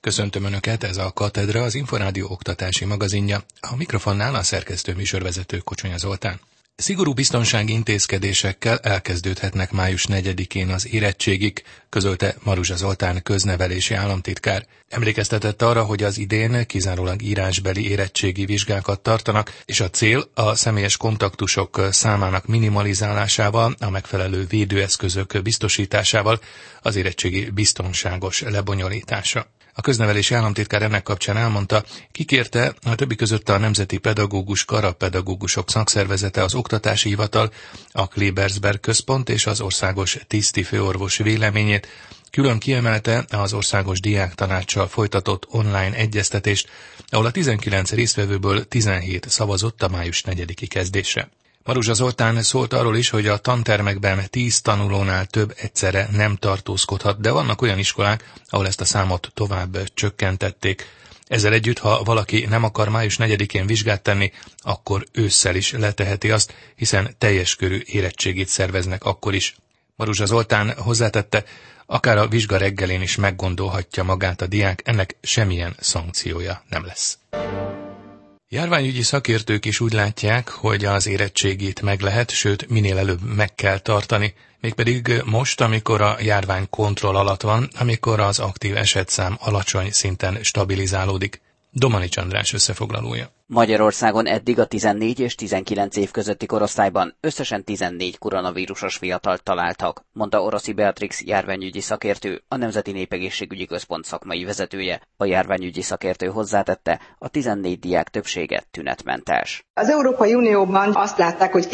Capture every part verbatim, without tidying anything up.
Köszöntöm Önöket, ez a Katedra, az Inforádió oktatási magazinja. A mikrofonnál a szerkesztő műsorvezető Kocsonya Zoltán. Szigorú biztonsági intézkedésekkel elkezdődhetnek május negyedikén az érettségik, közölte Maruzsa Zoltán köznevelési államtitkár. Emlékeztetett arra, hogy az idén kizárólag írásbeli érettségi vizsgákat tartanak, és a cél a személyes kontaktusok számának minimalizálásával, a megfelelő védőeszközök biztosításával az érettségi biztonságos lebonyolítása. A köznevelési államtitkár ennek kapcsán elmondta, kikérte a többi között a Nemzeti Pedagógus Karapedagógusok Szakszervezete, az Oktatási Hivatal, a Klebersberg Központ és az Országos Tiszti Főorvos véleményét, külön kiemelte az Országos Diáktanáccsal folytatott online egyeztetést, ahol a tizenkilenc résztvevőből tizenhét szavazott a május negyediki kezdésre. Maruzsa Zoltán szólt arról is, hogy a tantermekben tíz tanulónál több egyszerre nem tartózkodhat, de vannak olyan iskolák, ahol ezt a számot tovább csökkentették. Ezzel együtt, ha valaki nem akar május negyedikén vizsgát tenni, akkor ősszel is leteheti azt, hiszen teljes körű érettségét szerveznek akkor is. Maruzsa Zoltán hozzátette, akár a vizsga reggelén is meggondolhatja magát a diák, ennek semmilyen szankciója nem lesz. Járványügyi szakértők is úgy látják, hogy az érettségit meg lehet, sőt minél előbb meg kell tartani, mégpedig most, amikor a járvány kontroll alatt van, amikor az aktív esetszám alacsony szinten stabilizálódik. Domanics András összefoglalója. Magyarországon eddig a tizennégy és tizenkilenc év közötti korosztályban összesen tizennégy koronavírusos fiatalt találtak, mondta Oroszi Beatrix járványügyi szakértő, a Nemzeti Népegészségügyi Központ szakmai vezetője. A járványügyi szakértő hozzátette, a tizennégy diák többsége tünetmentes. Az Európai Unióban azt látták, hogy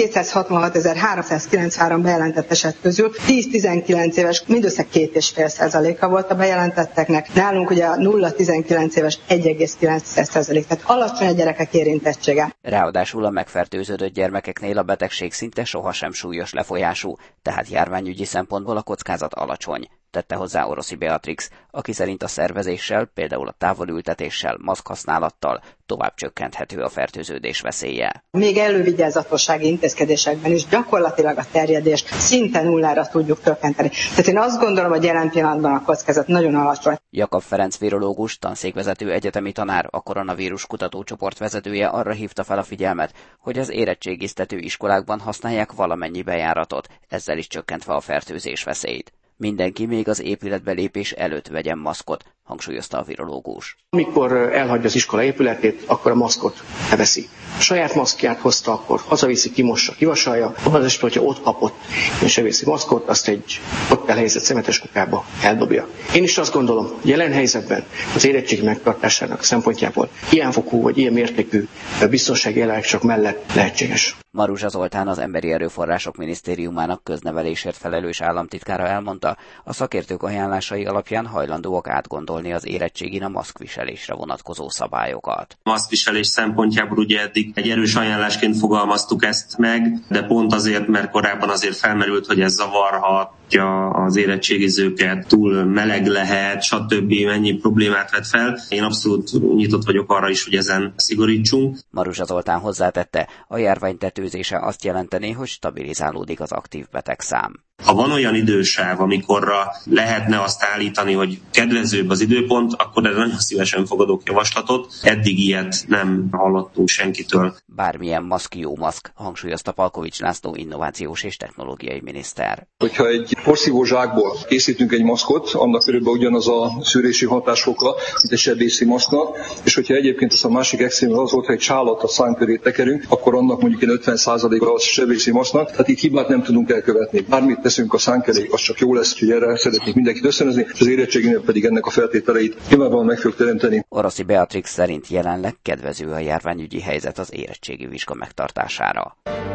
kétszázhatvanhatezer-háromszázkilencvenhárom bejelentett eset közül tíz-tizenkilenc éves mindössze két egész öt százaléka volt a bejelentetteknek. Nálunk ugye a nulla-tizenkilenc éves egy egész kilenc százalék, tehát alacsony a gyerekek érintettsége. Ráadásul a megfertőződött gyermekeknél a betegség szinte sohasem súlyos lefolyású, tehát járványügyi szempontból a kockázat alacsony, tette hozzá Oroszi Beatrix, aki szerint a szervezéssel, például a távolültetéssel, maszkhasználattal tovább csökkenthető a fertőződés veszélye. Még elővigyázatossági intézkedésekben is gyakorlatilag a terjedést szinte nullára tudjuk csökkenteni. Tehát én azt gondolom, hogy jelen pillanatban a kockázat nagyon alacsony. Jakab Ferenc virológus, tanszékvezető egyetemi tanár, a koronavírus kutatócsoport vezetője arra hívta fel a figyelmet, hogy az érettségiztető iskolákban használják valamennyi bejáratot, ezzel is csökkentve a fertőzés veszélyt. Mindenki még az épületbe lépés előtt vegyen maszkot, hangsúlyozta a virológus. Amikor elhagyja az iskola épületét, akkor a maszkot leveszi. A saját maszkját hozta, akkor hazaviszi, kimossa, kivasalja. Az esetben, hogyha ott kapott és elviszi maszkot, azt egy ott elhelyezett szemetes kukába eldobja. Én is azt gondolom, hogy jelen helyzetben az érettség megtartásának szempontjából ilyen fokú vagy ilyen mértékű biztonsági elvárások mellett lehetséges. Maruzsa Zoltán, az Emberi Erőforrások Minisztériumának köznevelésért felelős államtitkára elmondta, a szakértők ajánlásai alapján hajlandóak átgondolni az érettségin a maszkviselésre vonatkozó szabályokat. A maszkviselés szempontjából ugye eddig egy erős ajánlásként fogalmaztuk ezt meg, de pont azért, mert korábban azért felmerült, hogy ez zavarhatja az érettségizőket, túl meleg lehet, stb. Mennyi problémát vet fel. Én abszolút nyitott vagyok arra is, hogy ezen szigorítsunk. Maruzsa Zoltán hozzátette, a járvány tetőzése azt jelenteni, hogy stabilizálódik az aktív betegszám. Ha van olyan idősáv, amikorra lehetne azt állítani, hogy kedvezőbb az időpont, akkor erre nagyon szívesen fogadok javaslatot. Eddig ilyet nem hallottunk senkitől. Bármilyen maszk jó maszk, hangsúlyozta Palkovics László innovációs és technológiai miniszter. Hogyha egy porszívó zsákból készítünk egy maszkot, annak körülbelül ugyanaz a szűrési hatásfokra, mint egy sebészi maszknak, és hogyha egyébként az a másik extrém az volt, hogy egy sálat a szám köré tekerünk, akkor annak mondjuk egy ötven százalékra az sebészi maszknak, tehát itt hibát nem tudunk elkövetni. Bármit teszünk a szánk elé, az csak jó lesz, hogy erre szeretnék mindenkit ösztönözni, és az érettségénél pedig ennek a feltételeit nyilvánvalóan meg fogjuk teremteni. Oroszi Beatrix szerint jelenleg kedvező a járványügyi helyzet az érettségi vizsga megtartására.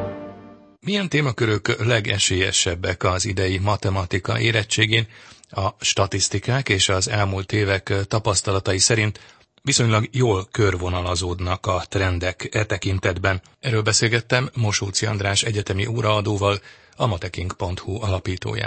Milyen témakörök legesélyesebbek az idei matematika érettségén? A statisztikák és az elmúlt évek tapasztalatai szerint viszonylag jól körvonalazódnak a trendek e tekintetben. Erről beszélgettem Mosóczy András egyetemi óraadóval, a mateking pont hu alapítójával.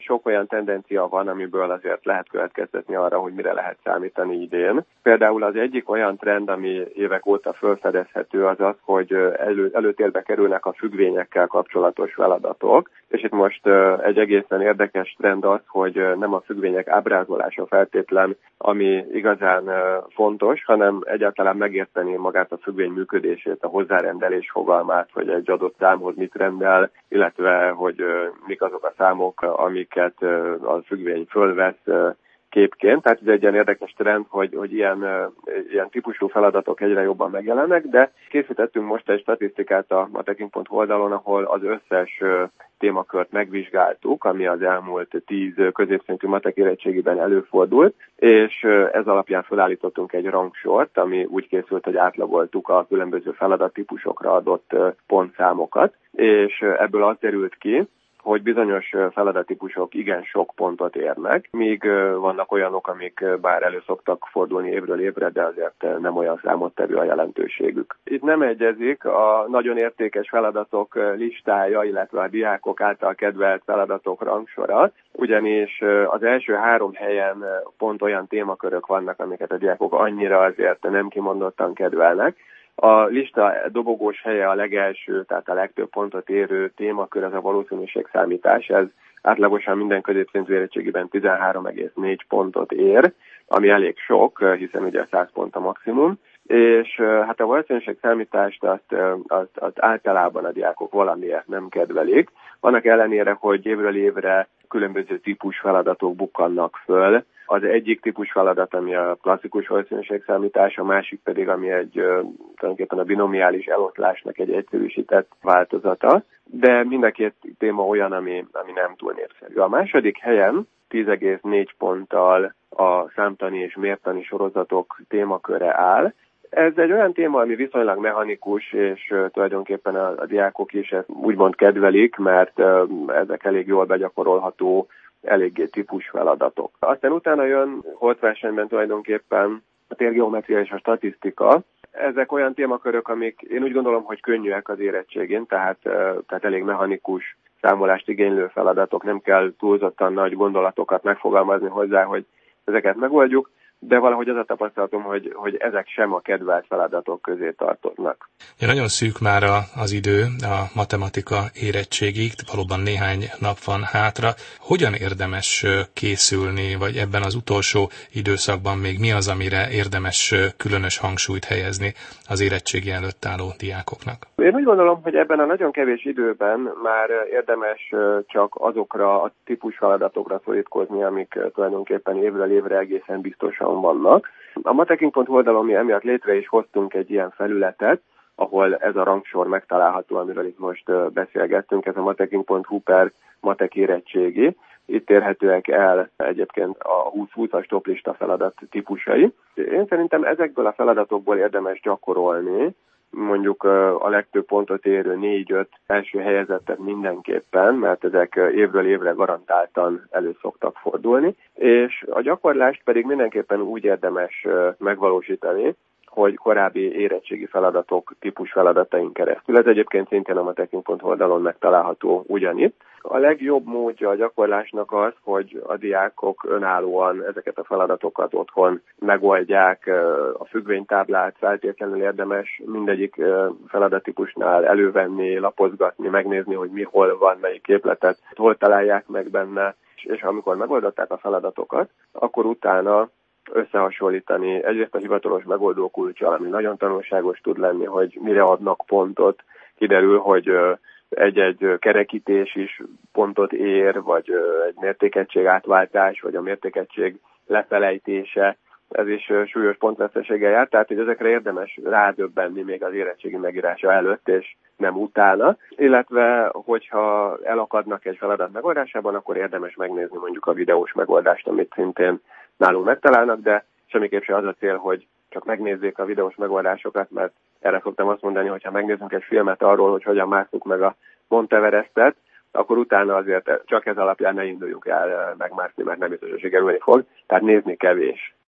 sok olyan tendencia van, amiből azért lehet következtetni arra, hogy mire lehet számítani idén. Például az egyik olyan trend, ami évek óta felfedezhető, az az, hogy elő, előtérbe kerülnek a függvényekkel kapcsolatos feladatok. És itt most egy egészen érdekes trend az, hogy nem a függvények ábrázolása feltétlen, ami igazán fontos, hanem egyáltalán megérteni magát a függvény működését, a hozzárendelés fogalmát, hogy egy adott számhoz mit rendel, illetve hogy mik azok a számok, amiket a függvény fölvesz képként. Tehát ez egy ilyen érdekes trend, hogy, hogy ilyen, ilyen típusú feladatok egyre jobban megjelennek, de készítettünk most egy statisztikát a matekink pont hu oldalon, ahol az összes témakört megvizsgáltuk, ami az elmúlt tíz középszintű matek érettségiben előfordult, és ez alapján felállítottunk egy rangsort, ami úgy készült, hogy átlagoltuk a különböző feladattípusokra adott pontszámokat, és ebből az derült ki, hogy bizonyos feladattípusok igen sok pontot érnek, míg vannak olyanok, amik bár elő szoktak fordulni évről évre, de azért nem olyan számottevő a jelentőségük. Itt nem egyezik a nagyon értékes feladatok listája, illetve a diákok által kedvelt feladatok rangsora, ugyanis az első három helyen pont olyan témakörök vannak, amiket a diákok annyira azért nem kimondottan kedvelnek. A lista dobogós helye a legelső, tehát a legtöbb pontot érő témakör, az a valószínűségszámítás. Ez átlagosan minden középszintű érettségiben tizenhárom egész négy pontot ér, ami elég sok, hiszen ugye száz pont a maximum. És hát a valószínűségszámítást azt, azt, azt általában a diákok valamiért nem kedvelik. Annak ellenére, hogy évről évre különböző típus feladatok bukkannak föl. Az egyik típus feladat, ami a klasszikus valószínűségszámítás, a másik pedig, ami egy tulajdonképpen a binomiális eloszlásnak egy egyszerűsített változata, de mind a két téma olyan, ami, ami nem túl népszerű. A második helyen tíz egész négy ponttal a számtani és mértani sorozatok témaköre áll. Ez egy olyan téma, ami viszonylag mechanikus, és uh, tulajdonképpen a, a diákok is ezt úgymond kedvelik, mert uh, ezek elég jól begyakorolható, eléggé típus feladatok. Aztán utána jön holtversenyben tulajdonképpen a térgeometria és a statisztika. Ezek olyan témakörök, amik én úgy gondolom, hogy könnyűek az érettségén, tehát, uh, tehát elég mechanikus számolást igénylő feladatok, nem kell túlzottan nagy gondolatokat megfogalmazni hozzá, hogy ezeket megoldjuk, de valahogy az a tapasztalatom, hogy, hogy ezek sem a kedvelt feladatok közé tartoznak. Ja, nagyon szűk már az idő a matematika érettségig, valóban néhány nap van hátra. Hogyan érdemes készülni, vagy ebben az utolsó időszakban még mi az, amire érdemes különös hangsúlyt helyezni az érettségi előtt álló diákoknak? Én úgy gondolom, hogy ebben a nagyon kevés időben már érdemes csak azokra a típus feladatokra szorítkozni, amik tulajdonképpen évről évre egészen biztosan vannak. A matekink pont hu oldalon mi emiatt létre is hoztunk egy ilyen felületet, ahol ez a rangsor megtalálható, amiről itt most beszélgettünk, ez a matekink pont hu per matek érettségi. Itt érhetőek el egyébként a húsz húszas toplista feladat típusai. Én szerintem ezekből a feladatokból érdemes gyakorolni, mondjuk a legtöbb pontot érő négy-öt első helyezettet mindenképpen, mert ezek évről évre garantáltan elő szoktak fordulni, és a gyakorlást pedig mindenképpen úgy érdemes megvalósítani, hogy korábbi érettségi feladatok, típus feladatain keresztül. Ez egyébként szintén a matekink pont hu oldalon megtalálható ugyanitt. A legjobb módja a gyakorlásnak az, hogy a diákok önállóan ezeket a feladatokat otthon megoldják. A függvénytáblát feltétlenül érdemes mindegyik feladattípusnál elővenni, lapozgatni, megnézni, hogy mi hol van, melyik képletet, hol találják meg benne, és amikor megoldották a feladatokat, akkor utána összehasonlítani egyrészt a hivatalos megoldó kulccsal, ami nagyon tanulságos tud lenni, hogy mire adnak pontot. Kiderül, hogy egy-egy kerekítés is pontot ér, vagy egy mértékegység átváltás, vagy a mértékegység lefelejtése, ez is súlyos pontveszteséggel jár, tehát hogy ezekre érdemes rádöbbenni még az érettségi megírása előtt, és nem utána, illetve hogyha elakadnak egy feladat megoldásában, akkor érdemes megnézni mondjuk a videós megoldást, amit szintén nálunk megtalálnak, de semmiképp sem az a cél, hogy csak megnézzék a videós megoldásokat, mert erre szoktam azt mondani, hogy ha megnézzünk egy filmet arról, hogy hogyan másztuk meg a Mount Everestet, akkor utána azért csak ez alapján ne induljunk el megmászni, mert nem biztos, hogy sikerülni fog, tehát nézni kevés.